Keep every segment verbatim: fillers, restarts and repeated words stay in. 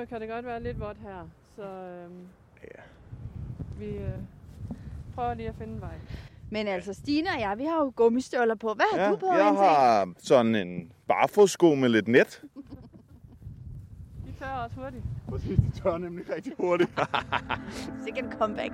kan det godt være lidt vådt her, så øhm, ja. vi øh, prøver lige at finde en vej. Men altså, Stine og jeg, vi har jo gummistøvler på. Hvad har ja, du på? Jeg har sådan en barfodsko med lidt net. De tørrer også hurtigt. Præcis, de tørrer nemlig rigtig hurtigt. Sikkert en comeback.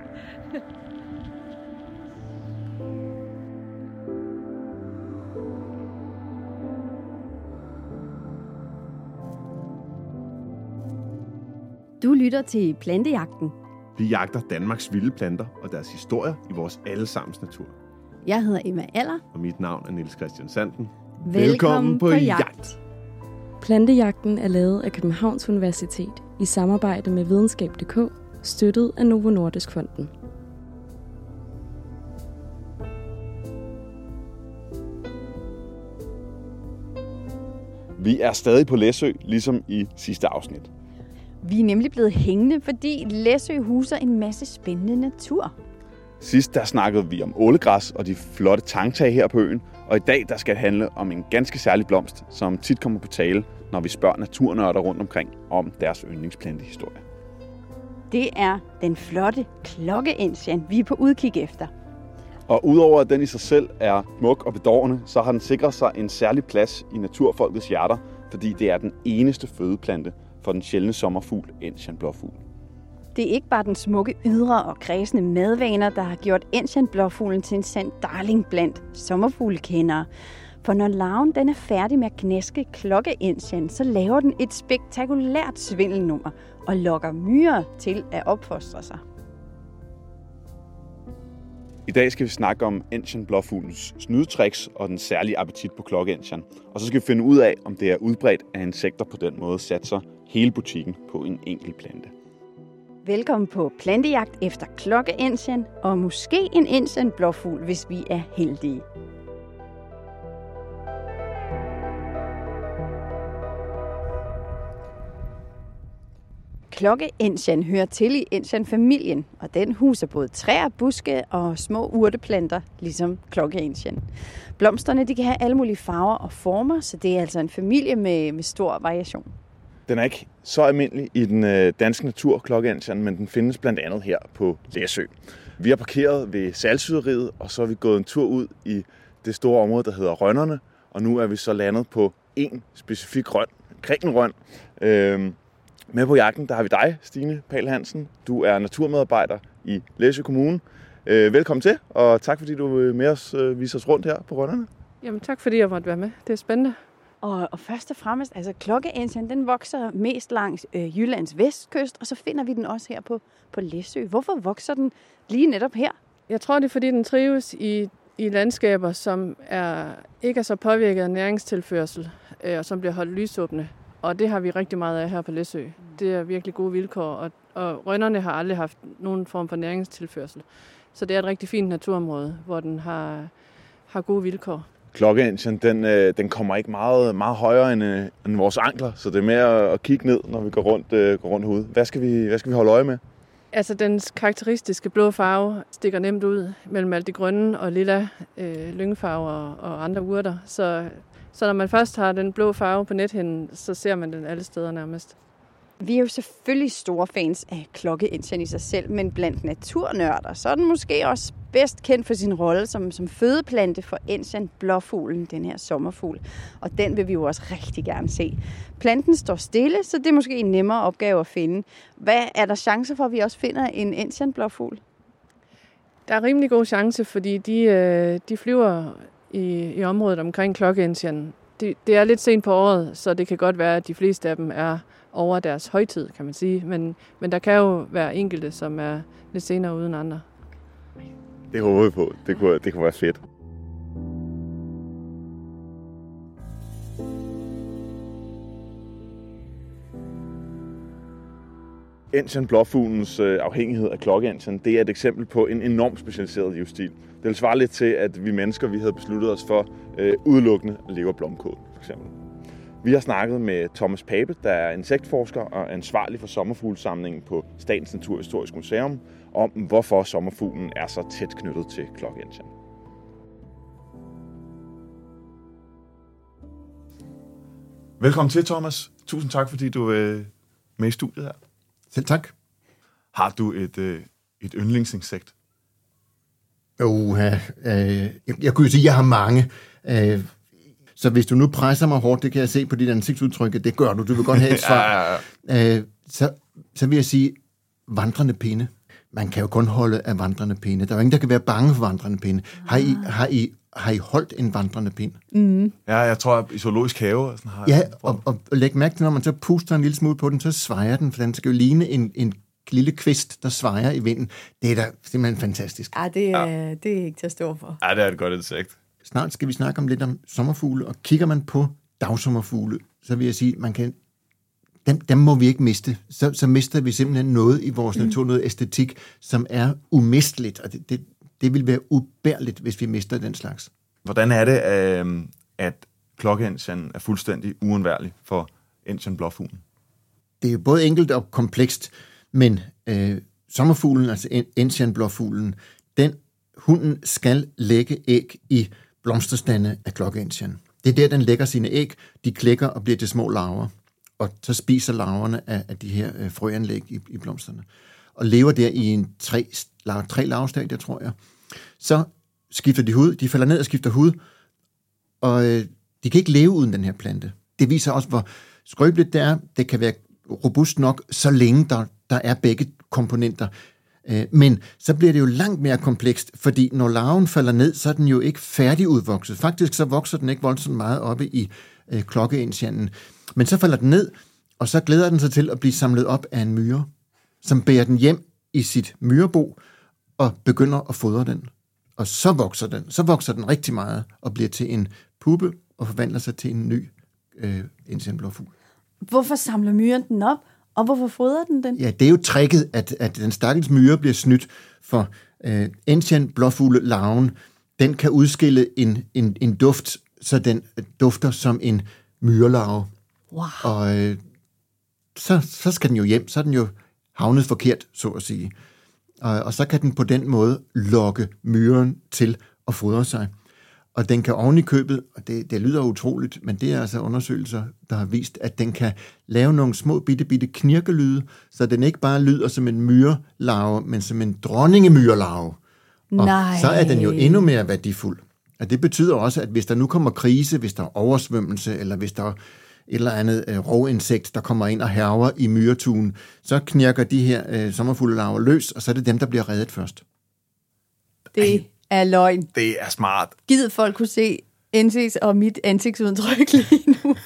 Du lytter til Plantejagten. Vi jagter Danmarks vilde planter og deres historier i vores allesammens natur. Jeg hedder Emma Aller. Og mit navn er Niels Christian Sanden. Velkommen, Velkommen på, på jagt. jagt. Plantejagten er lavet af Københavns Universitet i samarbejde med videnskab punktum d k, støttet af Novo Nordisk Fonden. Vi er stadig på Læsø, ligesom i sidste afsnit. Vi er nemlig blevet hængende, fordi Læsø huser en masse spændende natur. Sidst der snakkede vi om ålegræs og de flotte tangtag her på øen, og i dag der skal det handle om en ganske særlig blomst, som tit kommer på tale, når vi spørger naturnørder rundt omkring om deres yndlingsplantehistorie. Det er den flotte klokkeensian, vi er på udkig efter. Og udover at den i sig selv er smuk og bedårende, så har den sikret sig en særlig plads i naturfolkets hjerter, fordi det er den eneste fødeplante for den sjældne sommerfugl, ensianblåfugl. Det er ikke bare den smukke ydre og kredsende madvaner, der har gjort ensianblåfuglen til en sand darling blandt sommerfuglekendere. For når larven den er færdig med at knæske klokkeensian, så laver den et spektakulært svindelnummer og lokker myrer til at opfostre sig. I dag skal vi snakke om ensianblåfuglens snydetricks og den særlige appetit på klokkeensian. Og så skal vi finde ud af, om det er udbredt, at insekter på den måde satser hele butikken på en enkelt plante. Velkommen på plantejagt efter klokkeensian og måske en ensianblåfugl, hvis vi er heldige. Klokkeensian hører til i ensianfamilien, og den huser både træer, buske og små urteplanter, ligesom klokkeensian. Blomsterne de kan have alle mulige farver og former, så det er altså en familie med, med stor variation. Den er ikke så almindelig i den øh, danske natur, klokkeensian, men den findes blandt andet her på Læsø. Vi har parkeret ved salgsyderiet, og så er vi gået en tur ud i det store område, der hedder Rønnerne, og nu er vi så landet på en specifik røn, Krigenrøn. Øh, Med på jagten, der har vi dig, Stine Pahl Hansen. Du er naturmedarbejder i Læsø Kommune. Øh, velkommen til, og tak fordi du vil med os øh, vise os rundt her på Rønnerne. Jamen tak fordi jeg måtte være med. Det er spændende. Og, og først og fremmest, altså klokkeensian, den vokser mest langs øh, Jyllands vestkyst, og så finder vi den også her på, på Læsø. Hvorfor vokser den lige netop her? Jeg tror, det er fordi, den trives i, i landskaber, som er, ikke er så påvirket af næringstilførsel, øh, og som bliver holdt lysåbne. Og det har vi rigtig meget af her på Læsø. Det er virkelig gode vilkår, og, og Rønnerne har aldrig haft nogen form for næringstilførsel. Så det er et rigtig fint naturområde, hvor den har, har gode vilkår. Klokkeensian, den, den kommer ikke meget, meget højere end, end vores ankler, så det er med at, at kigge ned, når vi går rundt, uh, går rundt hovedet. Hvad skal, vi, hvad skal vi holde øje med? Altså, dens karakteristiske blå farve stikker nemt ud mellem alt det grønne og lilla øh, lyngfarver og, og andre urter. Så Så når man først har den blå farve på nethinden, så ser man den alle steder nærmest. Vi er jo selvfølgelig store fans af klokkeensian i sig selv, men blandt naturnørder, så er den måske også bedst kendt for sin rolle som, som fødeplante for ensianblåfuglen, den her sommerfugl. Og den vil vi jo også rigtig gerne se. Planten står stille, så det er måske en nemmere opgave at finde. Hvad er der chancer for, at vi også finder en ensianblåfugl? Der er rimelig god chance, fordi de, de flyver i, i området omkring klokkeensian. Det, det er lidt sent på året, så det kan godt være, at de fleste af dem er over deres højtid, kan man sige. Men, men der kan jo være enkelte, som er lidt senere uden andre. Det håber vi på. Det kunne, det kunne være fedt. Ensianblåfuglens afhængighed af klokkeensian, det er et eksempel på en enormt specialiseret livsstil. Det vil svare lidt til, at vi mennesker vi havde besluttet os for øh, udelukkende at leve af blomkål, for eksempel. Vi har snakket med Thomas Pape, der er insektforsker og ansvarlig for sommerfuglesamlingen på Statens Naturhistoriske Museum, om hvorfor sommerfuglen er så tæt knyttet til klokkeensian. Velkommen til, Thomas. Tusind tak, fordi du øh, med i studiet her. Selv tak. Har du et, øh, et yndlingsinsekt? Uh, øh, jeg, jeg kunne jo sige, at jeg har mange. Øh, så hvis du nu presser mig hårdt, det kan jeg se på dit ansigtsudtryk, det gør du. Du vil godt have et svar. ja, ja, ja. Øh, så, så vil jeg sige, vandrende pinde. Man kan jo kun holde af vandrende pinde. Der er jo ingen, der kan være bange for vandrende pinde. Har I, har I, har I holdt en vandrende pind? Mm. Ja, jeg tror, at i zoologisk have... Sådan har ja, jeg og, og, og læg mærke til, når man så puster en lille smule på den, så svejer den, for den skal jo ligne en, en lille kvist, der svejer i vinden. Det er da simpelthen fantastisk. Ja, det er, ja. det er ikke til at stå for. Ja, det er et godt insekt. Snart skal vi snakke om lidt om sommerfugle, og kigger man på dagsommerfugle, så vil jeg sige, man kan, dem, dem må vi ikke miste. Så, så mister vi simpelthen noget i vores natur, mm. noget æstetik, som er umisteligt, og det, det, det vil være ubærligt, hvis vi mister den slags. Hvordan er det, at klokkeindsjeren er fuldstændig uundværlig for ensian-blåfuglen? Det er jo både enkelt og komplekst, men øh, sommerfuglen, altså ensian-blåfuglen, den hunden skal lægge æg i blomsterstande af klokkeindsjeren. Det er der, den lægger sine æg, de klækker og bliver til små larver, og så spiser larverne af, af de her øh, frøanlæg i, i blomsterne, og lever der i en tre, tre larvestadier, tror jeg. Så skifter de hud, de falder ned og skifter hud, og øh, de kan ikke leve uden den her plante. Det viser også, hvor skrøbeligt det er. Det kan være robust nok, så længe der, der er begge komponenter. Øh, men så bliver det jo langt mere komplekst, fordi når larven falder ned, så er den jo ikke færdigudvokset. Faktisk så vokser den ikke voldsomt meget oppe i øh, klokkeindsjeren. Men så falder den ned, og så glæder den sig til at blive samlet op af en myre, som bærer den hjem i sit myrebo og begynder at fodre den. Og så vokser den. Så vokser den rigtig meget og bliver til en puppe og forvandler sig til en ny øh, ensian-blåfugl. Hvorfor samler myren den op, og hvorfor fodrer den den? Ja, det er jo tricket, at, at den stakkels myre bliver snydt, for øh, ensian-blåfugle-larven, den kan udskille en, en, en duft, så den dufter som en myrelarve. Wow. Og øh, så, så skal den jo hjem, så er den jo havnet forkert, så at sige. Og, og så kan den på den måde lokke myren til at fodre sig. Og den kan oven i købet, og det, det lyder utroligt, men det er altså undersøgelser, der har vist, at den kan lave nogle små bitte, bitte knirkelyde, så den ikke bare lyder som en myrelarve, men som en dronningemyrelarve. Og Nej. Så er den jo endnu mere værdifuld. Og det betyder også, at hvis der nu kommer krise, hvis der er oversvømmelse, eller hvis der er et eller andet øh, rovinsekt, der kommer ind og hærger i myretuen, så knirker de her øh, sommerfuglelarver løs, og så er det dem, der bliver reddet først. Det er løgn. Det er smart. Gid folk kunne se ansigts- og mit ansigtsudtryk lige nu.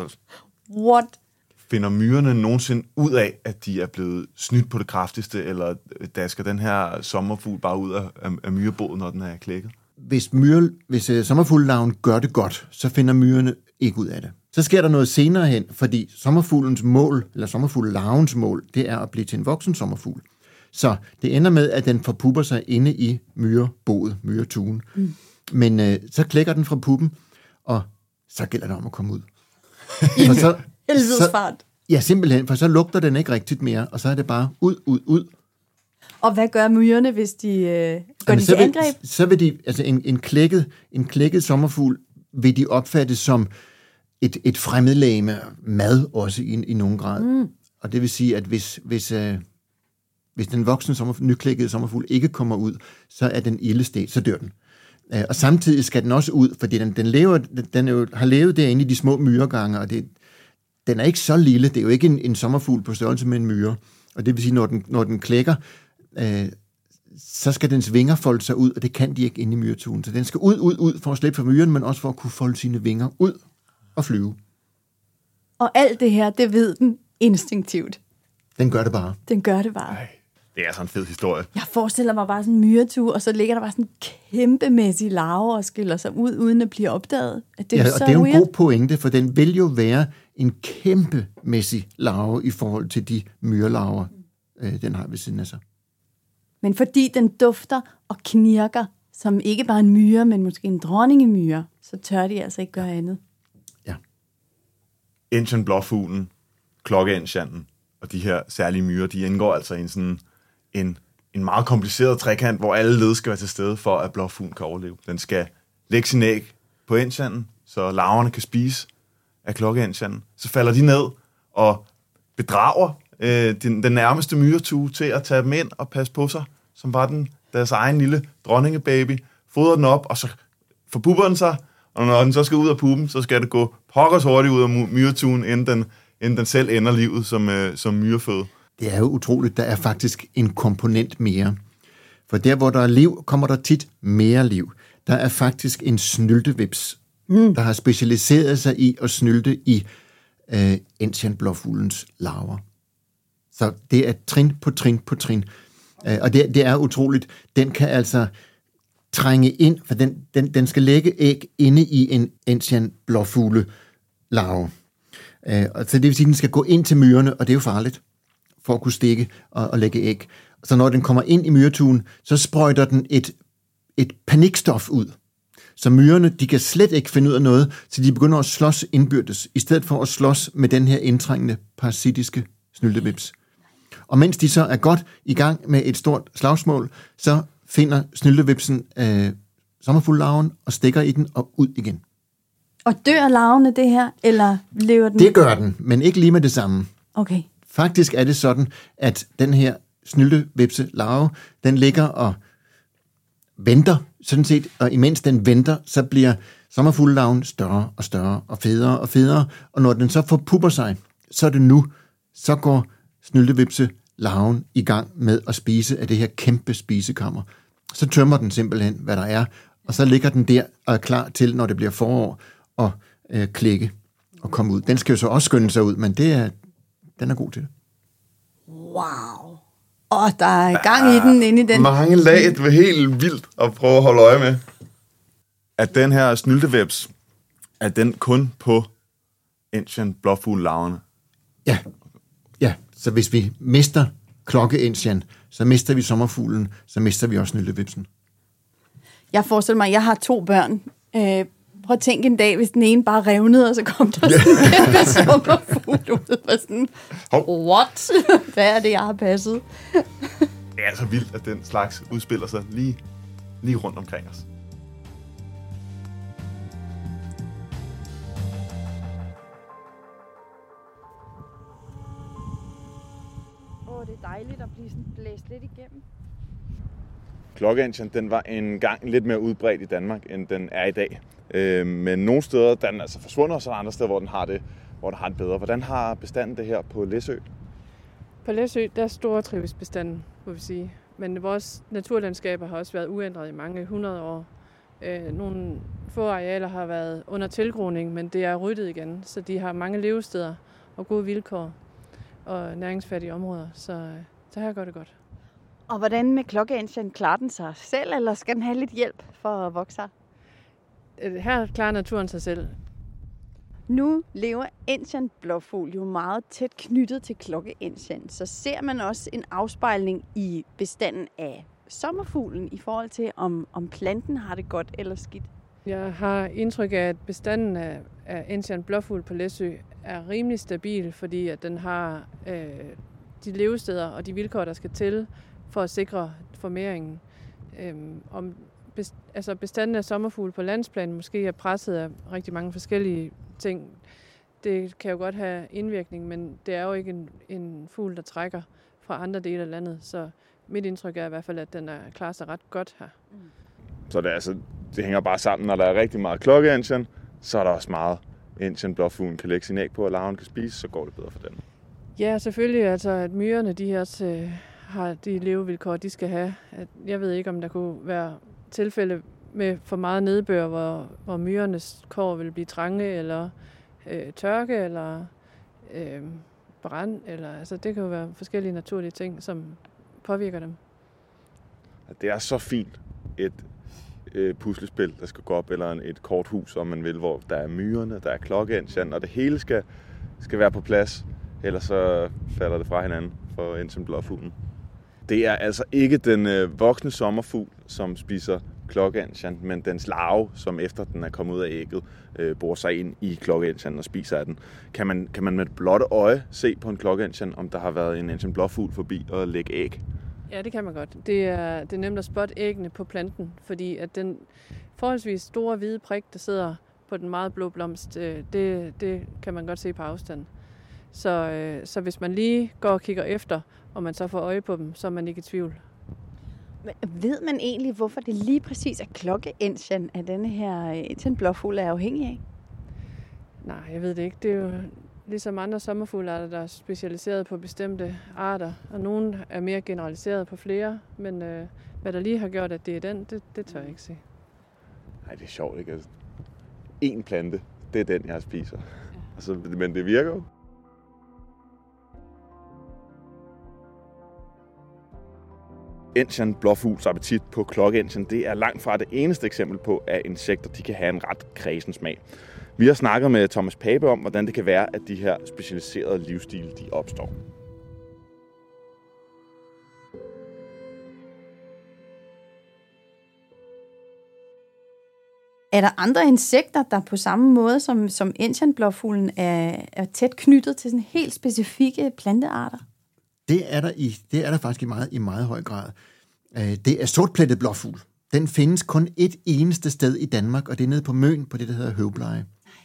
What? Finder myrerne nogensinde ud af, at de er blevet snydt på det kraftigste, eller dasker den her sommerfugl bare ud af, af, af myreboet, når den er klækket? Hvis, myre, hvis uh, sommerfuglelarven gør det godt, så finder myrerne ikke ud af det. Så sker der noget senere hen, fordi sommerfuglens mål, eller sommerfuglelarvens mål, det er at blive til en voksen sommerfugl. Så det ender med, at den forpupper sig inde i myreboet, myretuen. Mm. Men øh, så klækker den fra puppen, og så gælder det om at komme ud. For så, Helvedesfart. Ja, simpelthen, for så lugter den ikke rigtigt mere, og så er det bare ud, ud, ud. Og hvad gør myrerne, hvis de øh, går Jamen, de så til vil, angreb? Så vil de, altså en, en, klækket, en klækket sommerfugl, vil de opfatte som et, et fremmedlegeme, mad også i, i nogen grad. Mm. Og det vil sige, at hvis, hvis, øh, hvis den voksne sommer, nyklækkede sommerfugl ikke kommer ud, så er den ildestet, så dør den. Øh, og samtidig skal den også ud, fordi den, den, lever, den jo, har levet derinde i de små myregange, og det, den er ikke så lille. Det er jo ikke en, en sommerfugl på størrelse med en myre. Og det vil sige, når den, når den klækker, øh, så skal dens vinger folde sig ud, og det kan de ikke inde i myretuen. Så den skal ud, ud, ud for at slippe fra myren, men også for at kunne folde sine vinger ud og flyve. Og alt det her, det ved den instinktivt. Den gør det bare. Den gør det bare. Ej, det er sådan en fed historie. Jeg forestiller mig bare sådan en myretue, og så ligger der bare sådan en kæmpemæssig larve og skiller sig ud, uden at blive opdaget. Det er ja, så og det er jo en weird. god pointe, for den vil jo være en kæmpemæssig larve i forhold til de myrelarver, øh, den har ved siden af sig. Men fordi den dufter og knirker, som ikke bare en myre, men måske en dronningemyre, så tør de altså ikke gøre andet. Ja. Ensian-blåfuglen, klokkeindsjanen og de her særlige myrer, de indgår altså i en sådan en, en meget kompliceret trekant, hvor alle led skal være til stede for, at blåfuglen kan overleve. Den skal lægge sin æg på ensianen, så larverne kan spise af klokkeindsjanen. Så falder de ned og bedrager øh, den, den nærmeste myretue til at tage dem ind og passe på sig, som var den deres egen lille dronningebaby, fodrer den op, og så forpupper den sig, og når den så skal ud af puppen, så skal det gå pokkers hurtigt ud af myretuen, inden den, inden den selv ender livet som, øh, som myreføde. Det er jo utroligt. Der er faktisk en komponent mere. For der, hvor der er liv, kommer der tit mere liv. Der er faktisk en snyltevips, mm. der har specialiseret sig i at snylte i øh, ensianblåfuglens larver. Så det er trin på trin på trin. Øh, og det, det er utroligt. Den kan altså trænge ind, for den, den, den skal lægge æg inde i en ensianblåfugle larve. Øh, og så det vil sige, at den skal gå ind til myrerne, og det er jo farligt for at kunne stikke og, og lægge æg. Så når den kommer ind i myretuen, så sprøjter den et, et panikstof ud. Så myrerne, de kan slet ikke finde ud af noget, så de begynder at slås indbyrdes, i stedet for at slås med den her indtrængende parasitiske snyltevips. Og mens de så er godt i gang med et stort slagsmål, så finder snyltevipsen øh, sommerfugllarven og stikker i den og ud igen. Og dør larven af det her, eller lever den? Det gør den, men ikke lige med det samme. Okay. Faktisk er det sådan, at den her snyltevipse larve, den ligger og venter, sådan set, og imens den venter, så bliver sommerfuglelarven større og større og federe og federe, og når den så forpupper sig, så er det nu, så går snyltevipse larven i gang med at spise af det her kæmpe spisekammer. Så tømmer den simpelthen, hvad der er, og så ligger den der og er klar til, når det bliver forår, at øh, klikke og komme ud. Den skal jo så også skynde sig ud, men det er, den er god til det. Wow. Og der er gang i den inde i den. Mange lag, det var helt vildt at prøve at holde øje med. At den her snyltevips, er den kun på ensianblåfuglelarverne? Ja. Ja, så hvis vi mister klokkeensian, så mister vi sommerfuglen, så mister vi også snyltevipsen. Jeg forestiller mig, at jeg har to børn. Øh, prøv at tænke en dag, hvis den ene bare revnede, og så kom der sådan en kæmpe sommerfugl ud. Og sådan, what? Hvad er det, jeg har passet? Det er så vildt, at den slags udspiller sig lige, lige rundt omkring os. Åh, det er dejligt at blive sådan blæst lidt igennem. Klokkeensian, den var engang lidt mere udbredt i Danmark, end den er i dag. Øh, men nogle steder, der er den altså forsvundet, og så er der andre steder, hvor den har det, hvor den har det bedre. Hvordan har bestanden det her på Læsø? På Læsø, der er store trives bestanden, må vi sige. Men vores naturlandskaber har også været uændret i mange hundrede år. Øh, nogle få arealer har været under tilgroning, men det er ryddet igen, så de har mange levesteder og gode vilkår og næringsfattige områder, så, så her går det godt. Og hvordan med klokkeensian? Klarer den sig selv, eller skal den have lidt hjælp for at vokse sig? Her klarer naturen sig selv. Nu lever ensianblåfugl jo meget tæt knyttet til klokkeensian, så ser man også en afspejling i bestanden af sommerfuglen i forhold til, om, om planten har det godt eller skidt. Jeg har indtryk af, at bestanden af, af ensianblåfugl på Læsø er rimelig stabil, fordi at den har øh, de levesteder og de vilkår, der skal til for at sikre formeringen. Øhm, om best, altså bestanden af sommerfugle på landsplan måske er presset af rigtig mange forskellige ting. Det kan jo godt have indvirkning, men det er jo ikke en, en fugl, der trækker fra andre dele af landet. Så mit indtryk er i hvert fald, at den er klarer sig ret godt her. Mm. Så det, altså, det hænger bare sammen. Når der er rigtig meget klokkeensian, så er der også meget ensianblåfuglen kan lægge sin æg på, og larven kan spise, så går det bedre for den. Ja, selvfølgelig. Altså, at myrerne de også øh, har de levevilkår, de skal have. At, jeg ved ikke, om der kunne være tilfælde med for meget nedbør, hvor, hvor myrernes kår vil blive trange, eller øh, tørke, eller øh, brand. Eller, altså, det kan jo være forskellige naturlige ting, som påvirker dem. Det er så fint et øh, puslespil, der skal gå op, eller et kort hus, om man vil, hvor der er myrerne, der er klokkeensian, og det hele skal, skal være på plads, ellers så falder det fra hinanden for ensianblåfuglen. Det er altså ikke den øh, voksne sommerfugl, som spiser klokkeensian, men dens larve, som efter den er kommet ud af ægget, øh, borer sig ind i klokkeensian og spiser af den. Kan man, kan man med et blåt øje se på en klokkeensian, om der har været en ensianblåfugl forbi og lægge æg? Ja, det kan man godt. Det er, det er nemt at spotte æggene på planten, fordi at den forholdsvis store hvide prik, der sidder på den meget blå blomst, det, det kan man godt se på afstand. Så, øh, så hvis man lige går og kigger efter, og man så får øje på dem, så er man ikke i tvivl. Men ved man egentlig, hvorfor det lige præcis er klokkeensjan af denne her ensianblåfugl er afhængig af? Nej, jeg ved det ikke. Det er jo ligesom andre sommerfuglearter, der er specialiseret på bestemte arter, og nogle er mere generaliseret på flere, men øh, hvad der lige har gjort, at det er den, det, det tør jeg ikke se. Nej, det er sjovt, ikke? Altså, en plante, det er den, jeg spiser. Ja. Altså, men det virker jo. Ensian blåfugls appetit på klokkeensian, det er langt fra det eneste eksempel på, at insekter de kan have en ret kræsen smag. Vi har snakket med Thomas Pape om, hvordan det kan være, at de her specialiserede livsstile de opstår. Er der andre insekter, der på samme måde som, som ensianblåfuglen er, er tæt knyttet til sådan helt specifikke plantearter? Det er der, i, det er der faktisk i meget, i meget høj grad. Det er sortplettet blåfugl. Den findes kun et eneste sted i Danmark, og det er nede på Møn, på det, der hedder høvbleje.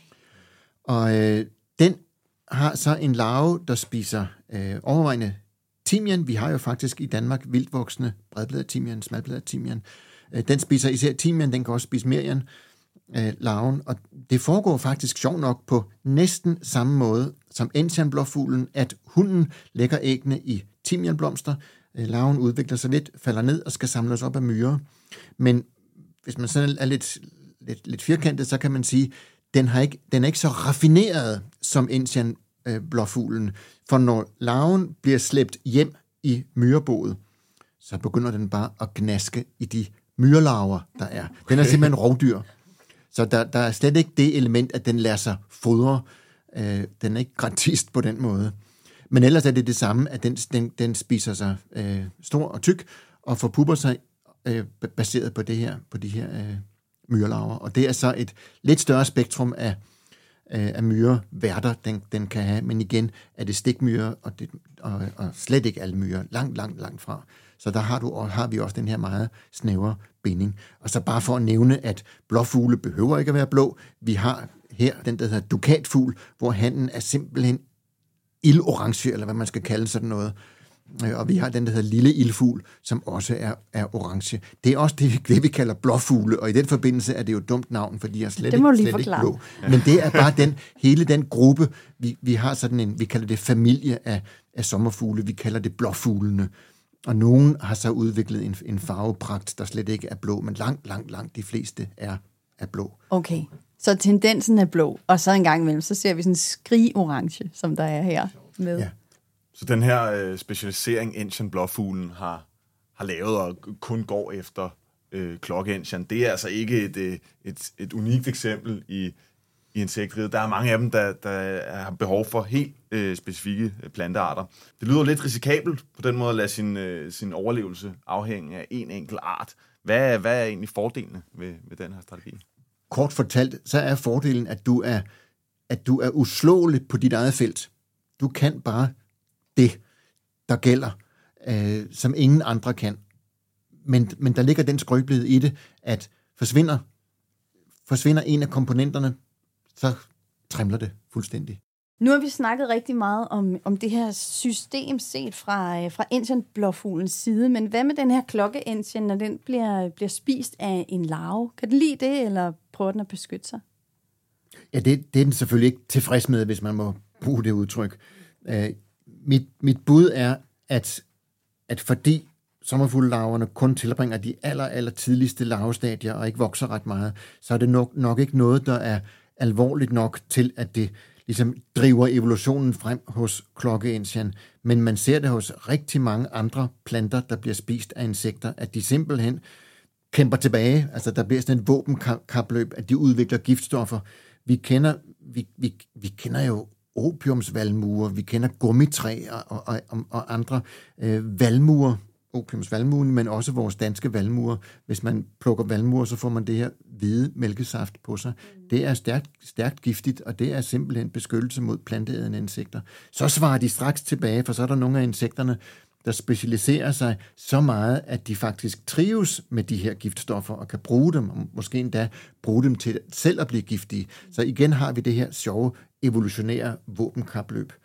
Og øh, den har så en larve, der spiser øh, overvejende timian. Vi har jo faktisk i Danmark vildtvoksende bredbladet timian, smalbladet timian. Øh, den spiser især timian, den kan også spise merian, øh, larven. Og det foregår faktisk sjovt nok på næsten samme måde som ensianblåfuglen, at hunden lægger æggene i timianblomster. Øh, larven udvikler sig lidt, falder ned og skal samles op af myrer. Men hvis man sådan er lidt, lidt, lidt firkantet, så kan man sige, Den, har ikke, den er ikke så raffineret som ensianblåfuglen, for når larven bliver slæbt hjem i myreboet, så begynder den bare at gnaske i de myrlarver, der er. Den er simpelthen rovdyr. Så der, der er slet ikke det element, at den lader sig fodre. Øh, den er ikke gratist på den måde. Men ellers er det det samme, at den, den, den spiser sig øh, stor og tyk, og forpupper sig øh, baseret på, det her, på de her øh, myrlarver. Og det er så et lidt større spektrum af, af myreværter, den, den kan have. Men igen er det stikmyrer, og, det, og, og slet ikke alle myrer. Langt, langt, langt fra. Så der har, du, og har vi også den her meget snævre binding. Og så bare for at nævne, at blåfugle behøver ikke at være blå. Vi har her den, der hedder dukatfugl, hvor hannen er simpelthen ildorange, eller hvad man skal kalde sådan noget. Og vi har den, der hedder lille ildfugl, som også er, er orange. Det er også det, det, vi kalder blåfugle, og i den forbindelse er det jo et dumt navn, fordi de er slet, ikke, slet ikke blå. Men det er bare den, hele den gruppe, vi, vi har sådan en, vi kalder det familie af, af sommerfugle, vi kalder det blåfuglene. Og nogen har så udviklet en, en farvepragt, der slet ikke er blå, men langt, langt, langt de fleste er, er blå. Okay, så tendensen er blå, og så en gang imellem, så ser vi sådan en skrig-orange, som der er her med. Ja. Så den her øh, specialisering, ensianblåfuglen har, har lavet og kun går efter øh, klokkeensian, det er altså ikke et, et, et unikt eksempel i, i insektriget. Der er mange af dem, der, der har behov for helt øh, specifikke plantearter. Det lyder lidt risikabelt på den måde at lade sin, øh, sin overlevelse afhænge af en enkelt art. Hvad, hvad er egentlig fordelene ved, ved den her strategi? Kort fortalt, så er fordelen, at du er, at du er uslåelig på dit eget felt. Du kan bare det, der gælder, øh, som ingen andre kan. Men, men der ligger den skrøbelighed i det, at forsvinder, forsvinder en af komponenterne, så trimler det fuldstændig. Nu har vi snakket rigtig meget om, om det her system set fra, fra ensianblåfuglens side, men hvad med den her klokkeensian, når den bliver, bliver spist af en larve? Kan den lide det, eller prøver den at beskytte sig? Ja, det, det er den selvfølgelig ikke tilfreds med, hvis man må bruge det udtryk. Øh, mit, mit bud er, at, at fordi sommerfuglelarverne kun tilbringer de aller, aller tidligste larvestadier og ikke vokser ret meget, så er det nok, nok ikke noget, der er alvorligt nok til, at det ligesom driver evolutionen frem hos klokkeensian. Men man ser det hos rigtig mange andre planter, der bliver spist af insekter, at de simpelthen kæmper tilbage. Altså der bliver sådan et våbenkapløb, at de udvikler giftstoffer. Vi kender, vi, vi, vi kender jo opiumsvalmuer, vi kender gummitræer og, og, og, og andre øh, valmuer, opiumsvalmuen, men også vores danske valmuer. Hvis man plukker valmuer, så får man det her hvide mælkesaft på sig. Mm. Det er stærkt, stærkt giftigt, og det er simpelthen beskyttelse mod planteædende insekter. Så svarer de straks tilbage, for så er der nogle af insekterne, der specialiserer sig så meget, at de faktisk trives med de her giftstoffer og kan bruge dem, og måske endda bruge dem til selv at blive giftige. Så igen har vi det her sjove evolutionære våbenkapløb.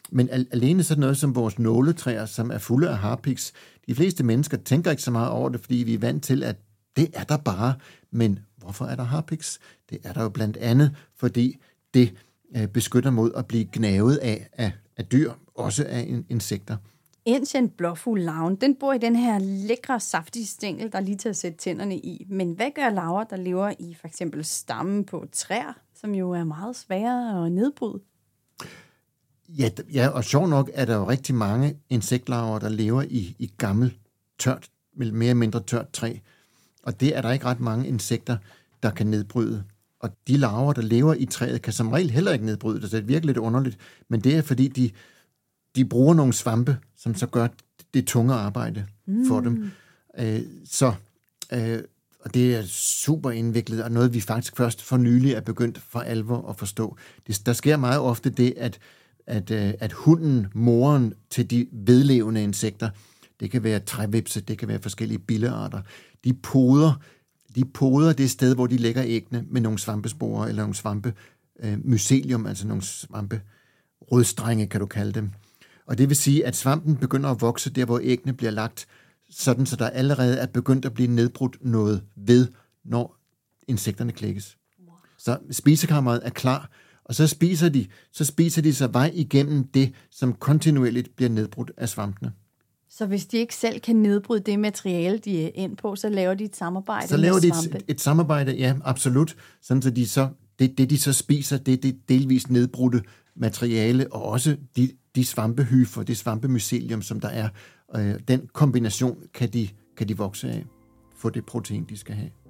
Men alene sådan noget som vores nåletræer, som er fulde af harpiks, de fleste mennesker tænker ikke så meget over det, fordi vi er vant til, at det er der bare. Men hvorfor er der harpiks? Det er der jo blandt andet, fordi det øh, beskytter mod at blive gnavet af, af, af dyr, også af insekter. Ensian blåfugl-larven, den bor i den her lækre, saftige stængel, der er lige til at sætte tænderne i. Men hvad gør larver, der lever i for eksempel stammen på træer, som jo er meget svære at nedbryde? Ja, ja, og sjov nok er der jo rigtig mange insektlarver, der lever i, i gammelt, tørt, mere eller mindre tørt træ. Og det er der ikke ret mange insekter, der kan nedbryde. Og de larver, der lever i træet, kan som regel heller ikke nedbryde det. Så det er virkelig lidt underligt. Men det er, fordi de, de bruger nogle svampe, som så gør det tunge arbejde mm. for dem. Øh, så, øh, og det er super indviklet, og noget, vi faktisk først for nylig er begyndt for alvor at forstå. Det, der sker meget ofte det, at, at, at hunden, moren til de vedlevende insekter, det kan være trævipse, det kan være forskellige billearter, de poder, de poder det sted, hvor de lægger æggene med nogle svampesporer eller nogle svampe øh, mycelium, altså nogle svampe rødstrenge, kan du kalde dem. Og det vil sige, at svampen begynder at vokse der, hvor æggene bliver lagt, sådan så der allerede er begyndt at blive nedbrudt noget ved, når insekterne klækkes. Så spisekammeret er klar, og så spiser de, så spiser de sig vej igennem det, som kontinuerligt bliver nedbrudt af svampene. Så hvis de ikke selv kan nedbryde det materiale, de er ind på, så laver de et samarbejde så med laver de svampe? et, et samarbejde, ja, absolut. Sådan så de så, det, det de så spiser, det er det delvis nedbrudte materiale, og også de, de svampehyfer, det svampemycelium, som der er. Øh, den kombination kan de, kan de vokse af, få det protein, de skal have.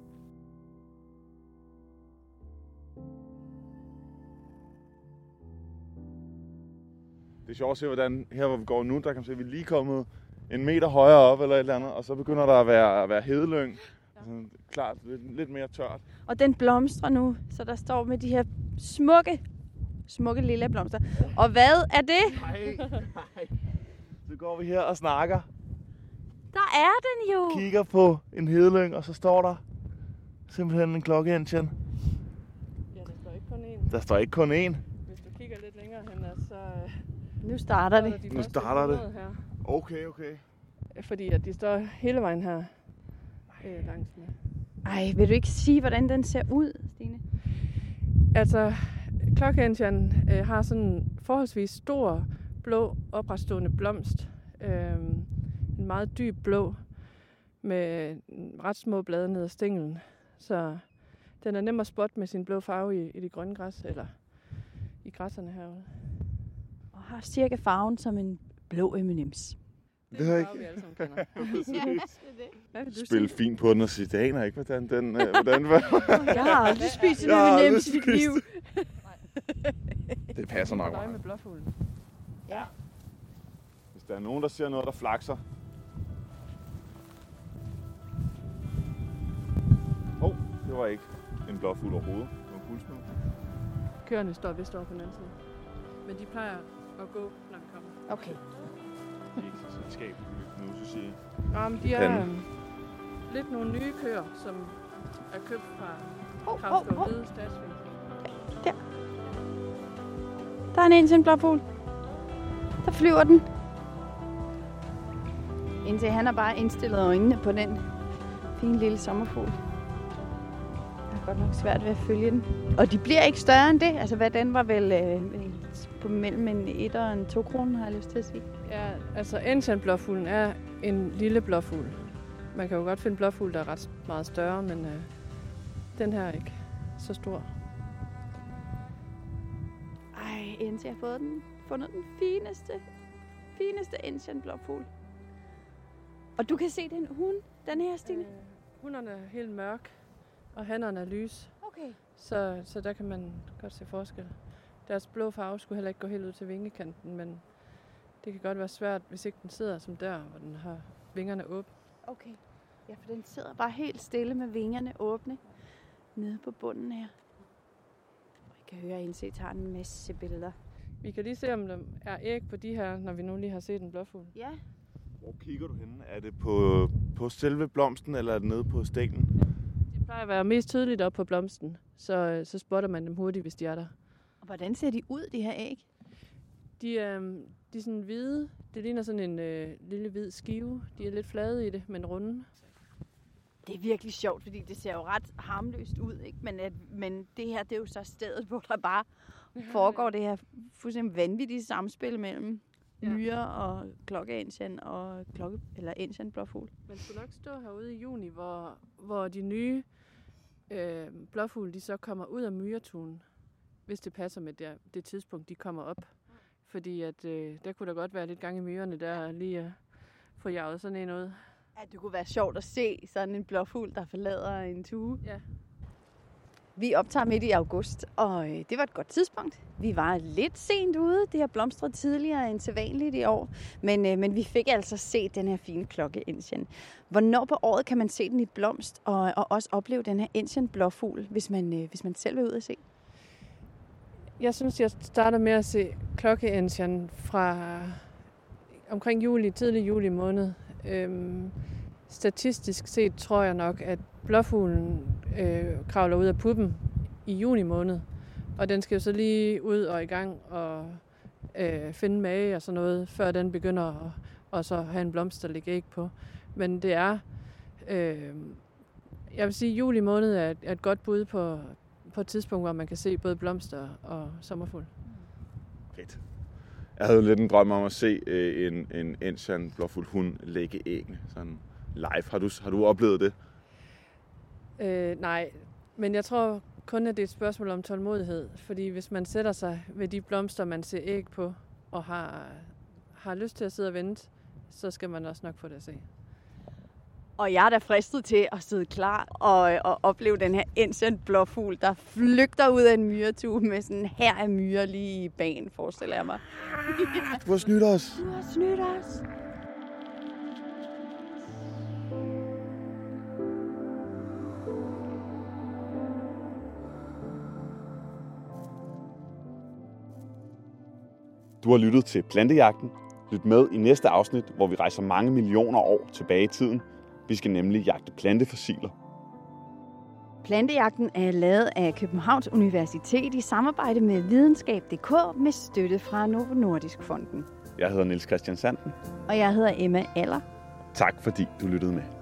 Det er sjovt at se, hvordan her, hvor vi går nu, der kan man se, at vi er lige kommet en meter højere op eller et eller andet, og så begynder der at være, at være hedelyng. Altså, klart, lidt, lidt mere tørt. Og den blomstrer nu, så der står med de her smukke, smukke lille blomster. Og hvad er det? Nej, nej. Så går vi her og snakker. Der er den jo! Kigger på en hedelyng, og så står der simpelthen en klokkeensian. Ja, der står ikke kun én. Der står ikke kun én. Hvis du kigger lidt længere hen, så... Nu starter det. De nu starter det. Her. Okay, okay. Fordi at de står hele vejen her øh, langs med. Ej, vil du ikke sige, hvordan den ser ud, Stine? Altså, klokkeensian øh, har sådan en forholdsvis stor, blå, opretstående blomst. Øh, en meget dyb blå, med ret små blade ned ad stænglen. Så den er nem at spotte med sin blå farve i, i de grønne græs, eller i græsserne herude. Og har cirka farven som en blå M and M's. Det har jeg ikke. Hvad vil du spille sige? fint på den og sige, det aner ikke, hvordan den øh, hvordan var. Jeg har aldrig spist en M Jeg har and aldrig M's i mit spist. liv. Det passer nok Dig med meget. blåfuglen. Ja. Hvis der er nogen, der ser noget, der flakser. Åh, oh, det var ikke en blåfugl overhovedet. Det var en guldsmed. Køerne står vist over på den anden side. Men de plejer at gå, når vi kommer. Okay. De er ikke så selskab, kan nu så sige. Ja, men de er øhm, lidt nogle nye køer, som er købt fra Hov, Kramskov hov, hov. Hvide Statsfængsel. Der. Der er en ensian blåfugl. Der flyver den. Indtil han har bare indstillet øjnene på den fine lille sommerfugl. Det er godt nok svært ved at følge den. Og de bliver ikke større end det. Altså, hvad den var vel øh, på mellem en et og en to kroner, har jeg lyst til at sige. Ja, altså ensian-blåfuglen er en lille blåfugl. Man kan jo godt finde blåfugl, der er ret meget større, men øh, den her er ikke så stor. Ej, indtil jeg har fået den, fundet den fineste, fineste ensian-blåfugl. Og du kan se, den hund, den her, Stine. Øh, hunderne er helt mørk, og hannerne er lys. Okay. Så, så der kan man godt se forskel. Deres blå farve skulle heller ikke gå helt ud til vingekanten, men det kan godt være svært, hvis ikke den sidder som der, hvor den har vingerne åbne. Okay. Ja, for den sidder bare helt stille med vingerne åbne nede på bunden her. Og I kan høre, at Indse tager en masse billeder. Vi kan lige se, om der er æg på de her, når vi nu lige har set en blåfugl. Ja. Hvor kigger du henne? Er det på, på selve blomsten, eller er det nede på stænglen? De plejer at være mest tydeligt op på blomsten, så, så spotter man dem hurtigt, hvis de er der. Og hvordan ser de ud, de her æg? De er, de er sådan hvide. Det ligner sådan en øh, lille hvid skive. De er lidt flade i det, men runde. Det er virkelig sjovt, fordi det ser jo ret harmløst ud, ikke? Men, at, men det her, det er jo så stedet, hvor der bare foregår det her fuldstændig vanvittige samspil mellem ja. myrer og klokkeensjan og klokke, eller ensjan-blåfugl. Man skulle nok stå herude i juni, hvor, hvor de nye øh, blåfugle, de så kommer ud af myretunen, hvis det passer med det, det tidspunkt, de kommer op. Fordi at, øh, der kunne der godt være lidt gang i myrerne, der lige at få jaget sådan en ud. Ja, det kunne være sjovt at se sådan en blåfugl, der forlader en tue. Ja. Vi optager midt i august, og det var et godt tidspunkt. Vi var lidt sent ude. Det har blomstret tidligere end sædvanligt i år. Men, men vi fik altså set den her fine klokke-ensjan. Hvornår på året kan man se den i blomst, og, og også opleve den her ensjan-blåfugl, hvis man, hvis man selv vil ud og se? Jeg synes, jeg starter med at se klokke-ensjan fra omkring juli, tidlig juli måned. Øhm, statistisk set tror jeg nok, at blåfuglen øh, kravler ud af puppen i juni måned. Og den skal jo så lige ud og i gang og øh, finde mage og sådan noget, før den begynder at og så have en blomst, der ligger æg på. Men det er, øh, jeg vil sige, juli måned er et, er et godt bud på, på et tidspunkt, hvor man kan se både blomster og sommerfugl. Fedt. Jeg havde jo lidt en drøm om at se øh, en, en ensjan blåfugl hund lægge æggene sådan live. Har du, har du oplevet det? Øh, nej, men jeg tror kun, at det er et spørgsmål om tålmodighed. Fordi hvis man sætter sig ved de blomster, man ser æg på, og har, har lyst til at sidde og vente, så skal man også nok få det at se. Og jeg er da fristet til at sidde klar og, og opleve den her ensjan blåfugl, der flygter ud af en myretue med sådan her af myrer lige i bagen, forestiller jeg mig. Du har snydt os. Du har snydt os. Du har lyttet til Plantejagten. Lyt med i næste afsnit, hvor vi rejser mange millioner år tilbage i tiden. Vi skal nemlig jagte plantefossiler. Plantejagten er lavet af Københavns Universitet i samarbejde med videnskab punktum d k med støtte fra Novo Nordisk Fonden. Jeg hedder Niels Christian Sanden. Og jeg hedder Emma Aller. Tak fordi du lyttede med.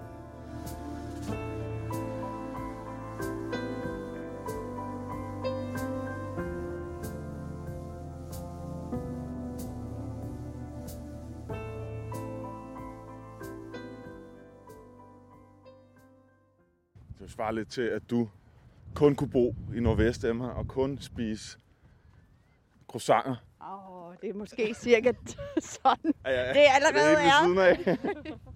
Det svarer lidt til, at du kun kunne bo i Nordvest, Emma, og kun spise croissanter. Åh, oh, det er måske cirka sådan. Ja, ja, det er allerede det er helt ved siden af.